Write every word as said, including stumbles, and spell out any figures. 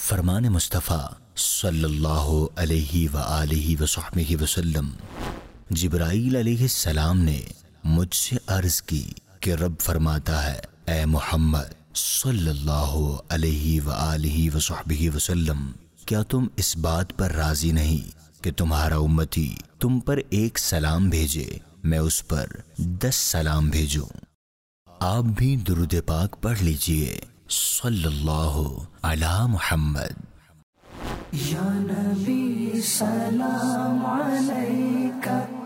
फरमान मुस्तफ़ा सल्लल्लाहु अलैहि व आलिहि व सहबिहि वसल्लम, जिब्राईल अलैहिस्सलाम ने मुझसे अर्ज की कि रब फरमाता है, ए मोहम्मद सल्लल्लाहु अलैहि व आलिहि व सहबिहि वसल्लम, क्या तुम इस बात पर राजी नहीं कि तुम्हारा उम्मती तुम पर एक सलाम भेजे, मैं उस पर दस सलाम भेजूं। आप भी दुरूद पाक पढ़ लीजिए, सल्लल्लाहु अला मुहम्मद। या नबी सलाम अलैका